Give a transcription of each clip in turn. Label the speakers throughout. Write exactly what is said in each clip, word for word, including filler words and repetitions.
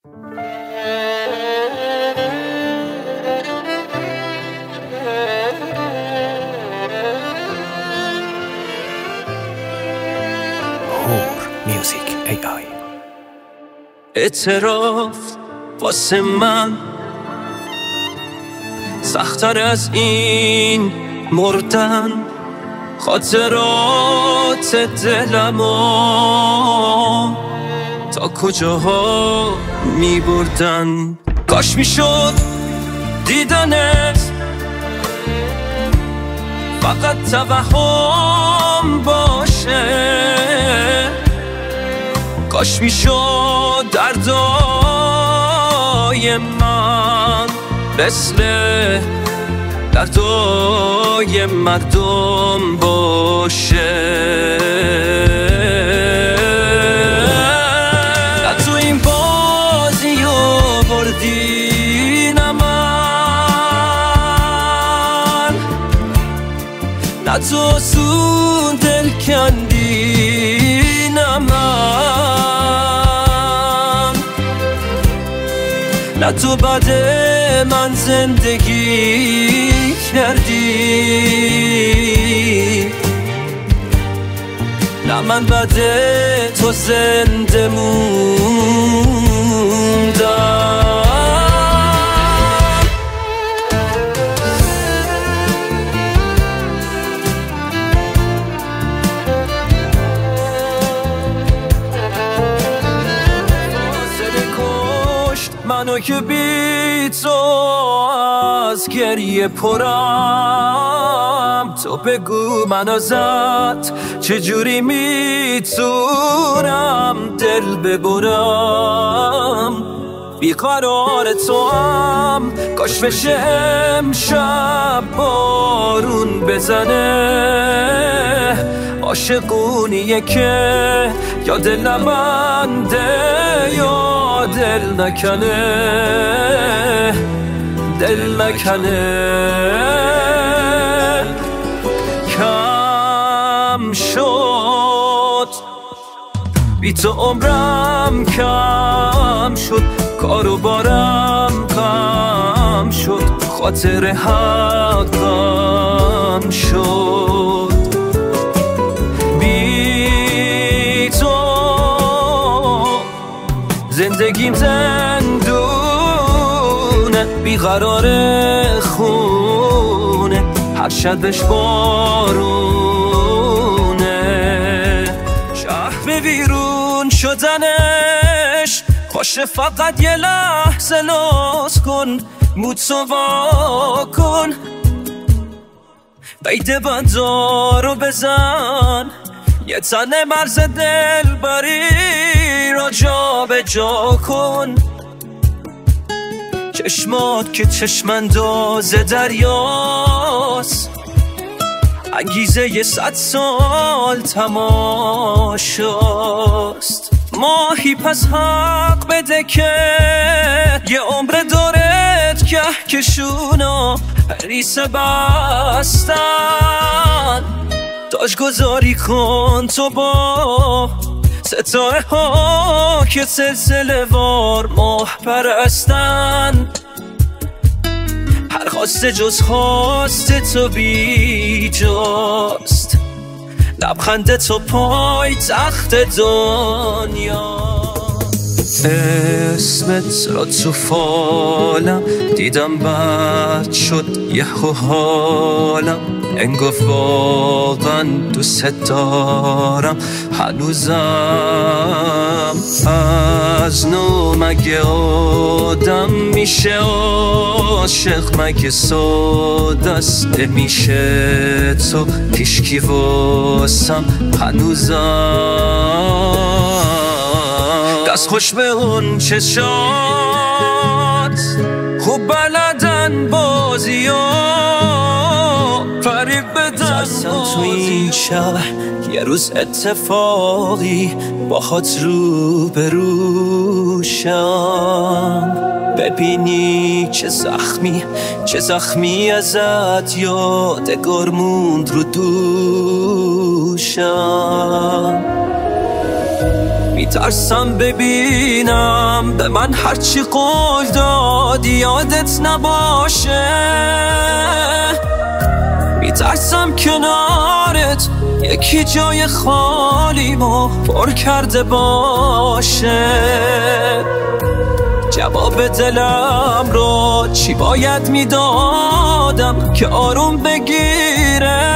Speaker 1: میوزیک ای آی.
Speaker 2: اعتراف واسه من سخت‌تر از این مردن، خاطرات دلمو تا کجاها می بردن. کاش می شد دیدنت فقط توهم باشه، کاش می شد دردای من مثل دردای مردم باشه. نه تو این بازی رو بردی نه من، نه تو آسون دل کندی نه من، نه تو بعد من زندگی کردی، نه من بعد تو زنده موندم. منو که بی تو از گریه پرم، تو بگو من ازت چجوری میتونم دل ببرم. بیقرار تو هم کاش بشه امشب بارون بزنه، عاشقونیه که یا دل نبنده یا دل نکنه، دل نکنه. کم شد بی تو عمرم، کم شد کارو بارم، کم شد خاطر حقم شد. بی تو زندگیم زندونه، بیقرار خونه، هر شبش بارونه. شهر به ویرون شدنش باشه فقط یه لحظه ناز کن، موتو وا کن، بیده بندارو بزن، یه تنه مرز دل بری را جا به جا کن. چشمات که چشمانداز دریاست، انگیزه یه صد سال تماشاست. ماهی پس حق بده که یه عمر دارت که کشونا ریسه بستن. تاج گذاری کن تو با ستاره ها که سلسله وار ماه پرستن. هر خواسته جز خواسته تو بی جاست، لبخنده تو پای تخت دنیا. اسمت را تو فالم دیدم بد شد یه حالم، انگار واقعا دوست دارم هنوزم. از نو مگه آدم میشه عاشق، مگه سادست میشه تو پیشکی واسم هنوزم. دست خوش به اون چشات خوب بلدن بازی ها، فریب بدن تو این شهر یه روز اتفاقی باهات رو به روشم. ببینی چه زخمی چه زخمی ازت یادگار موند رو دوشم. میترسم ببینم دلم به من هرچی قول دادی یادت نباشه. میترسم کنارت یکی جای خالیمو پر کرده باشه. جواب دلم رو چی باید میدادم که آروم بگیره؟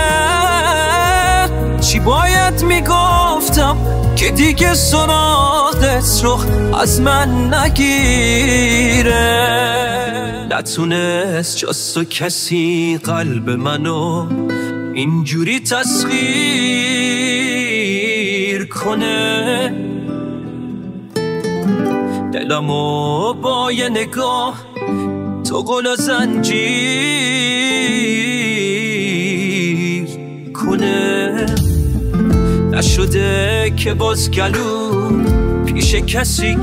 Speaker 2: چی باید میگفتم که دیگه سراغت رو از من نگیره؟ نتونست جز تو کسی قلب منو اینجوری تسخیر کنه. دلمو با یه نگاه تو گل و زنجیر کنه. نشده که باز گلو پیش کسی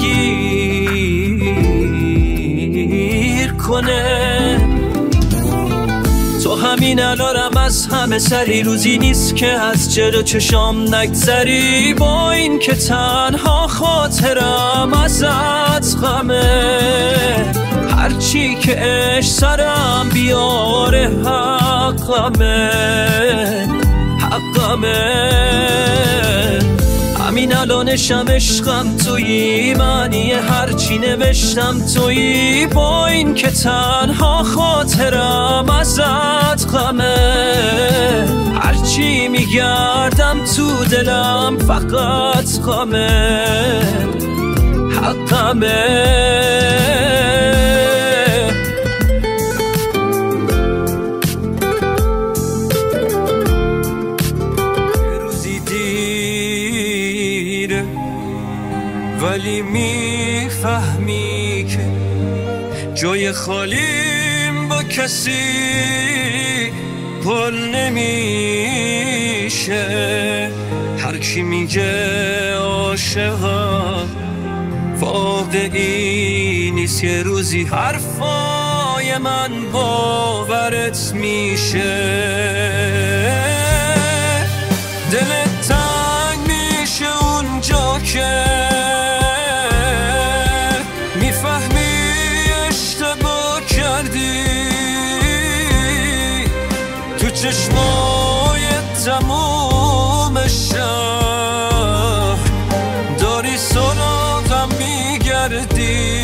Speaker 2: گیر کنه. تو همین الانم از همه سری روزی نیست که از جلو چشام نگذری. با این که تنها خاطرم ازت غمه. هرچی که عشق سرم بیاره حقمه حقمه. همین الانشم عشقم تویی، معنی هرچی نوشتم تویی. با این که تنها خاطرم ازت غمه. هرچی میگردم تو دلم فقط غمه حقمه. ولی میفهمی که جای خالیم با کسی پر نمیشه. هر کی میگه عاشقم واقعی نیست. یه روزی حرفای من باورت میشه. دلت تنگ میشه اونجا که چشمای تموم شهر داری سراغم میگردی.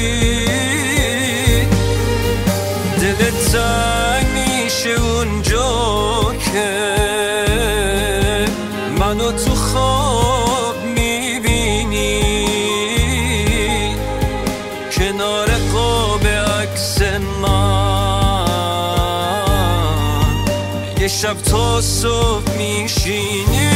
Speaker 2: دلت تنگ میشه اونجا که منو تو خواب میبینی. کنار قاب عکس من یه شب تا صبح میشینی.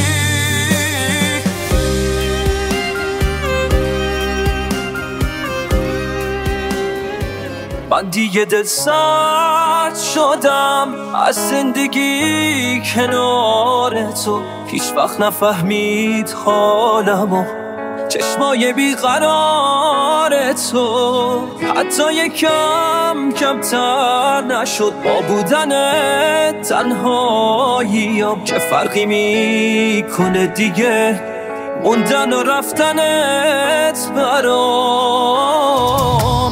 Speaker 2: من دیگه دل سرد شدم از زندگی کنار تو. هیچ وقت نفهمید حالمو چشمای بیقرار تو. حتی یکم کمتر نشد با بودن تنهاییم. چه فرقی میکنه دیگه موندن و رفتنت برام.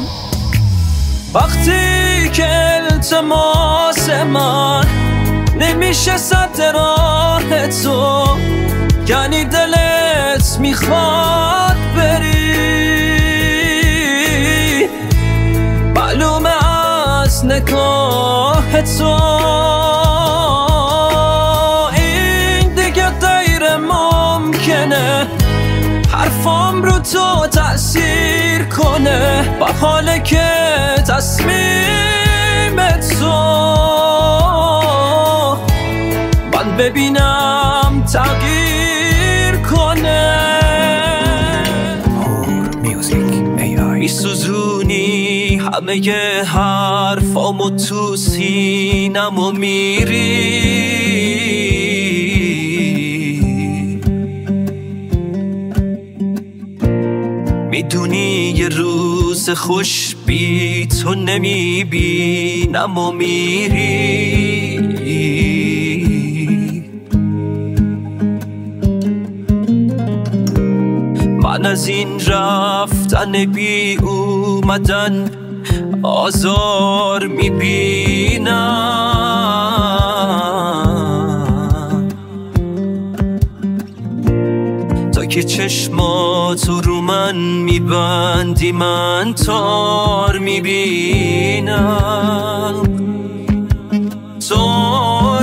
Speaker 2: وقتی که التماس من نمیشه سد راه تو، یعنی دلت میخواد بری. معلومه از نگاه تو این دیگه غیر ممکنه. حرفام رو تو تأثیر کنه با حاله که تصمیم تو من ببینم تغییر کنه. میسوزونی همه حرفامو تو سینمو میری. میدونی یه روز خوش بی تو نمیبینم و میری. من از از این رفتن بی اومدن آزار میبینم، تا که چشماتو رو من میبندی من تار میبینم، تار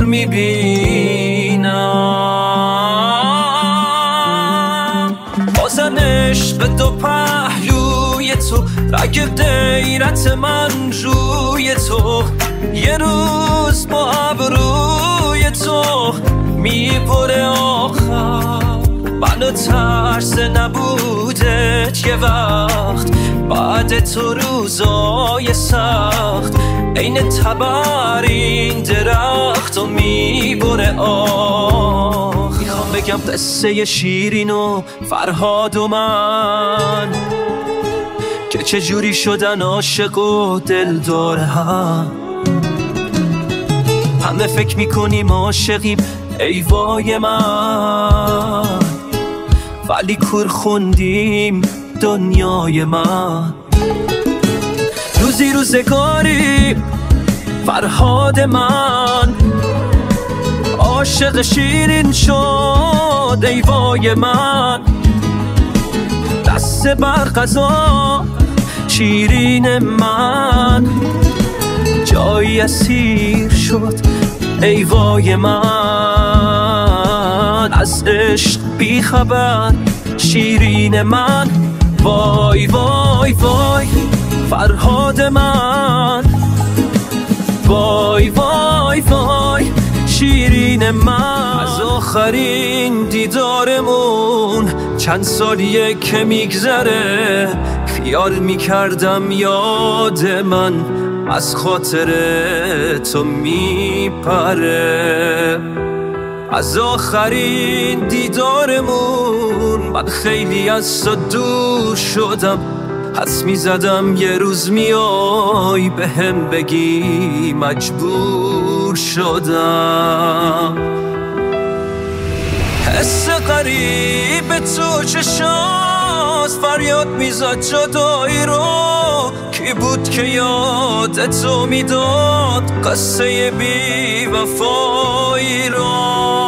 Speaker 2: میبینم. بازم عشق دو پهلوی تو، رگ دیرت من روی تو، یه روز با ابروی تو میبره آخر. منو ترس نبودت یه وقت، بعد تو روزای سخت عین تبرین درخت و میبره آخ. میخوام بگم قصه شیرین و فرهاد و من، که چجوری شدن عاشق و دلدار هم. همه فکر میکنیم عاشقیم ای وای من، ولی کور خوندیم دنیای من. روزی روزگاری فرهاد من، عاشق شیرین شد ای وای من. دست بر قضا شیرین من، جایی اسیر شد ای وای من. از عشق بی خبر شیرین من، وای وای وای فرهاد من، وای وای وای شیرین من. از آخرین دیدارمون چند سالیه که میگذره، خیال میکردم یاد من از خاطر تو میپره. از آخرین دیدارمون من خیلی از تو دور شدم، حدس میزدم یه روز میای به هم بگی مجبور شدم. حس قریب تو چشاست فریاد میزد جدایی رو، کی بود که یادتو میداد قصه بی وفایی رو.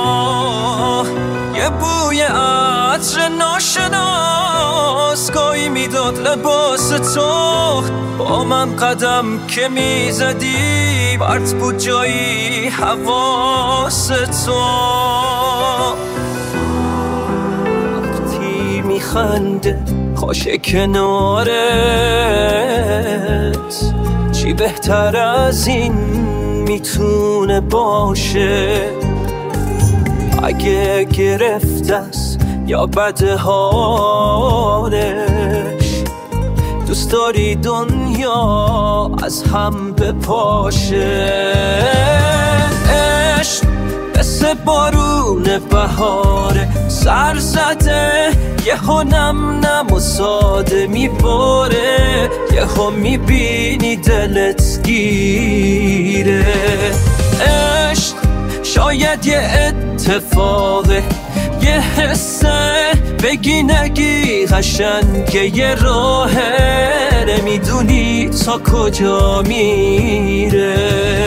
Speaker 2: یه بوی عطر ناشناس گاهی میداد لباس تو، با من قدم که میزدی برد بود جایی حواس تو. وقتی میخنده خوشه کنارت، چی بهتر از این میتونه باشه؟ اگه گرفت است یا بد حالش، دوست داری دنیا از هم بپاشه. عشق مثل بارون بهاره، سر زده یهو نم نم و ساده میباره، یهو میبینی دلت گیره. عشق شاید یه اتفاقه، یه حسه بگی نگی قشنگه، یه راهه نمیدونی تا کجا میره.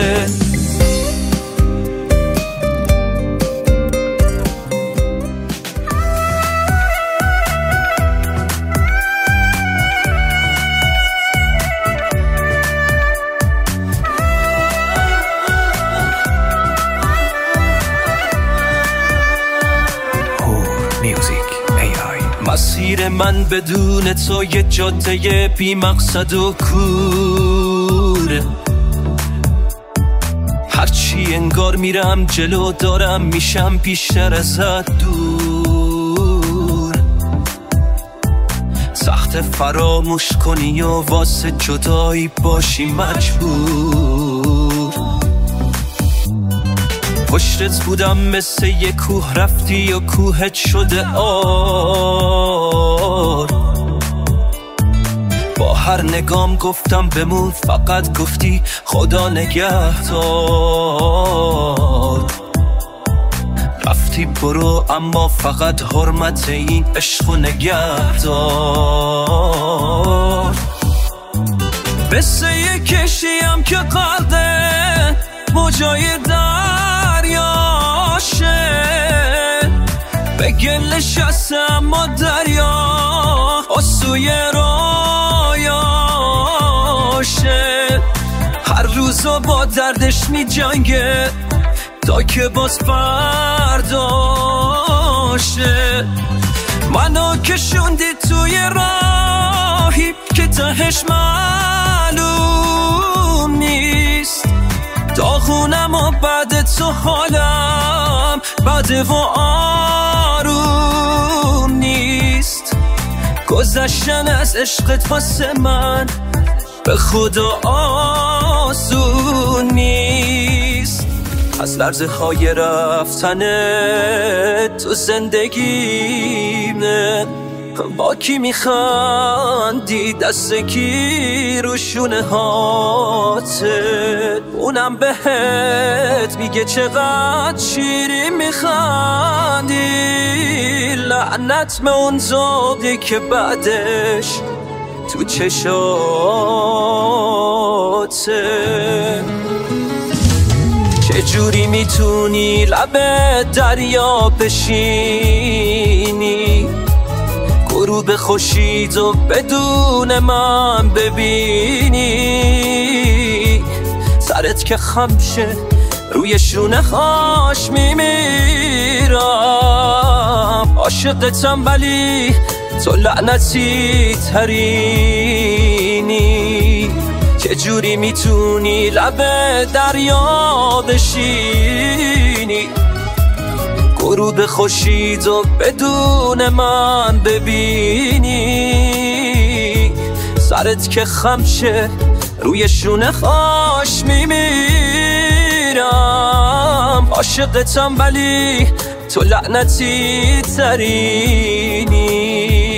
Speaker 2: مسیر من بدون تو یه جاده بی مقصد و کوره، هرچی انگار میرم جلو دارم میشم بیشتر ازت دور. سخت فراموش کنی و واسه جدایی باشی مجبور. پشتت بودم مثل یه کوه، رفتی و کوهت شده آر. با هر نگام گفتم بمون، فقط گفتی خدا نگهدار. رفتی برو، اما فقط حرمت این عشق و نگهدار. قصه کشیم که قلده موجای دریاشه، به گل شسته اما دریا آسوی رایاشه. هر روزا با دردش می جنگه تا که باز فرداشه. منو کشوندی توی راهی که تهش معلوم نیست. داغونم و بعد تو حالم بده و آروم نیست. گذشتن از عشقت واسه من به خدا آسون نیست. از لرزه های رفتنه تو زندگیمه، با کی میخندی دست کی رو شونه هاته، اونم بهت میگه چقدر شیرین میخندی. لعنت به اون ذوقی که بعدش تو چشاته. چجوری میتونی لب دریا بشینی، غروب خورشید و بدون من ببینی؟ سرت که خم شه روی شونه هاش میمیرم. عاشقتم ولی تو لعنتی ترینی. چجوری میتونی لب دریا بشینی، غروب خورشید و بدون من ببینی؟ سرت که خم شه روی شونه هاش میمیرم. عاشقتم ولی تو لعنتی ترینی.